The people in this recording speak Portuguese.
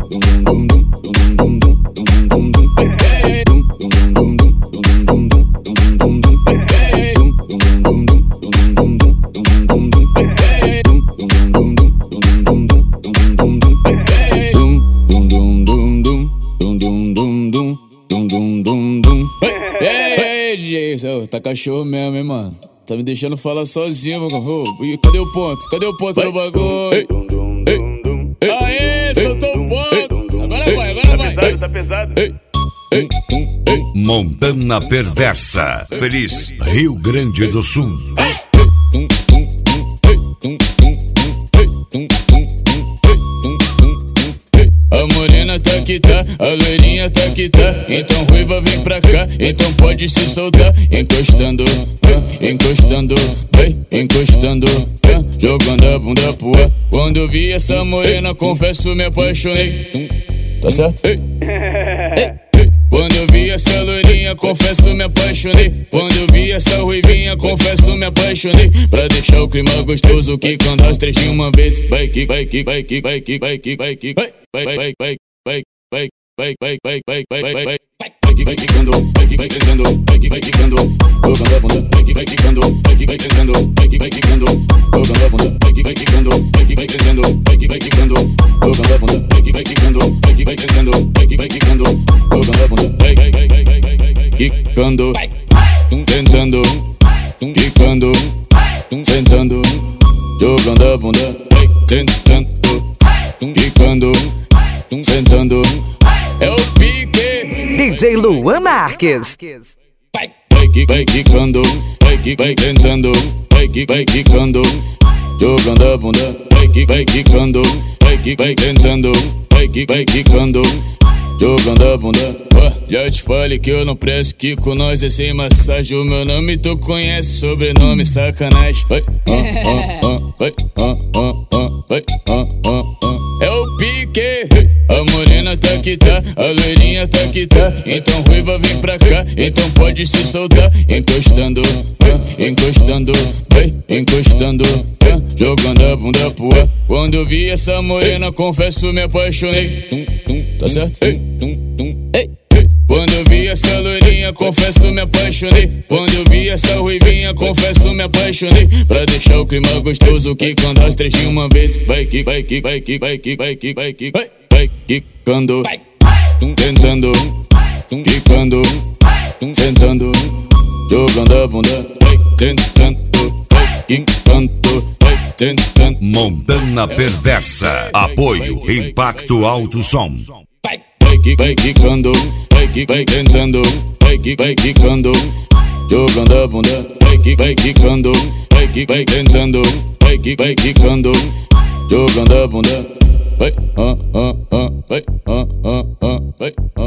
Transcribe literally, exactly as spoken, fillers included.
Tá cachorro mesmo, hein, mano? Tá me deixando falar sozinho, mano. Oh, cadê o ponto? Cadê o ponto do bagulho? Ei, ei, aê, soltou o ponto! Agora vai, agora vai! Tá pesado, tá pesado. Ei, ei, ei. Montana Perversa. Feliz Rio Grande do Sul. A morena tá que tá, a loirinha tá que tá. Então ruiva vem pra cá, então pode se soltar. Encostando, encostando, encostando, jogando a bunda pro ar. Quando eu vi essa morena, confesso me apaixonei. Tá certo? Ei. Ei. Quando eu vi essa loirinha, confesso me apaixonei. Quando eu vi essa ruivinha, confesso me apaixonei. Pra deixar o clima gostoso, que quando as três de uma vez. Vai que, vai que, vai que, vai que, vai que, vai que, vai. Vai, vai, vai, vai, vai, vai, vai, vai, vai, vai, vai, vai, vai. Vai que vai quicando, vai que vai quicando, vai que vai quicando, jogando a bunda, vai que vai quicando, vai que vai quicando, vai que vai quicando, jogando a bunda, vai que vai quicando, vai que vai quicando, vai que vai quicando, jogando a bunda, vai que vai quicando, vai que vai quicando, vai que vai quicando, jogando a bunda, vai vai vai vai vai vai vai quicando, tentando, quicando, sentando, jogando a bunda, vai tentando, quicando, sentando, é o pique. D J Luan Marques. Vai, vai que vai quicando, vai que vai tentando, vai que vai quicando, jogando a bunda, vai que vai quicando, vai que vai tentando, vai que vai quicando, jogando a bunda. Oh, já te falei que eu não presto, que com nós é sem massagem. O meu nome tu conhece, sobrenome sacanagem. Vai, ah, ah, ah, vai, ah, ah, ah, vai, ah, ah, ah. É o pique. A morena tá que tá, a loirinha tá que tá. Então ruiva vem pra cá, então pode se soltar. Encostando, encostando, encostando, jogando a bunda pro ar. Quando eu vi essa morena, confesso me apaixonei. Tá certo? Ei, ei. Quando eu vi essa loirinha, confesso me apaixonei. Quando eu vi essa ruivinha, confesso me apaixonei. Pra deixar o clima gostoso, que quando as três de uma vez. Vai que, vai que, vai que, vai que, vai que, vai que, vai, vai quicando, tentando, quicando, sentando, jogando a bunda, vai tentando, vai quicando, vai tentando. Montana Perversa. Apoio Impacto Alto Som. Vai que vai quicando, vai que vai tentando, vai que vai quicando, jogando a bunda, vai que vai quicando, vai que vai tentando, vai que vai quicando, jogando a bunda, vai, ah, ah, ah, vai, ah, ah, ah, vai.